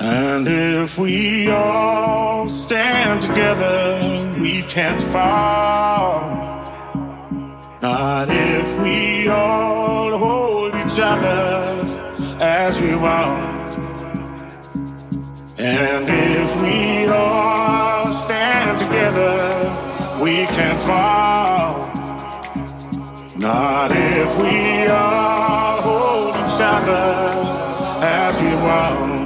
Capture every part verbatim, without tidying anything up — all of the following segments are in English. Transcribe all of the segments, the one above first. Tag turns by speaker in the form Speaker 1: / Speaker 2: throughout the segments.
Speaker 1: And if we all stand together, we can't fall. Not if we all hold each other as we want. And if we all stand together, we can't fall. Not if we all hold each other as we want.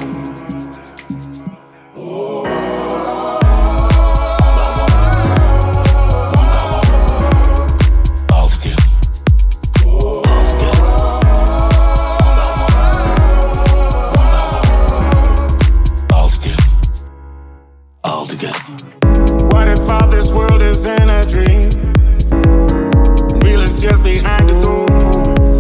Speaker 1: What if all this world is in a dream? Real is just behind the door.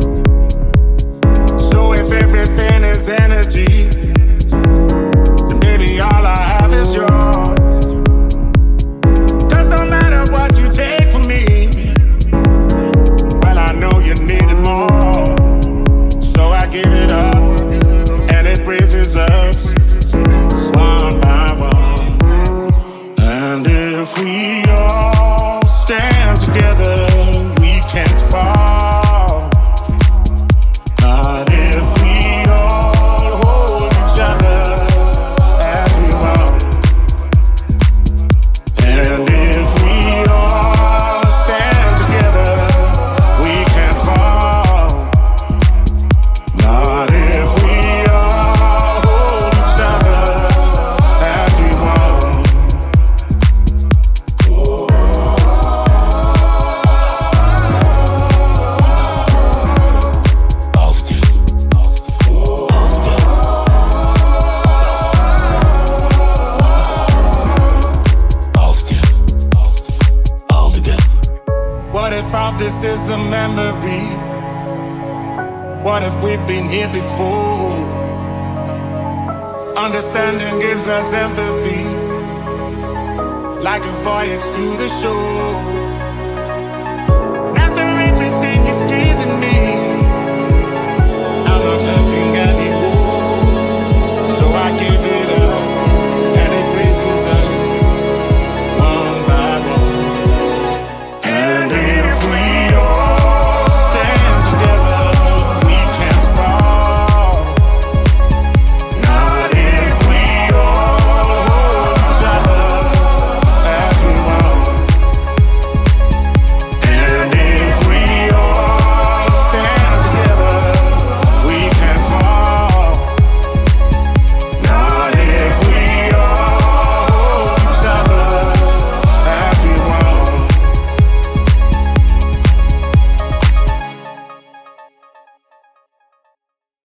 Speaker 1: So if everything is energy, then baby all I have is yours. Cause no matter what you take from me, well I know you need it more. So I give it up, and it raises us one by one. And if we all stand together, we can't fall. Not if we all hold each other as we want. And if we all stand together, we can't fall. Not if we all hold each other as we want. What if all this is a memory? What if we've been here before? Understanding gives us empathy, like a voyage to the shore.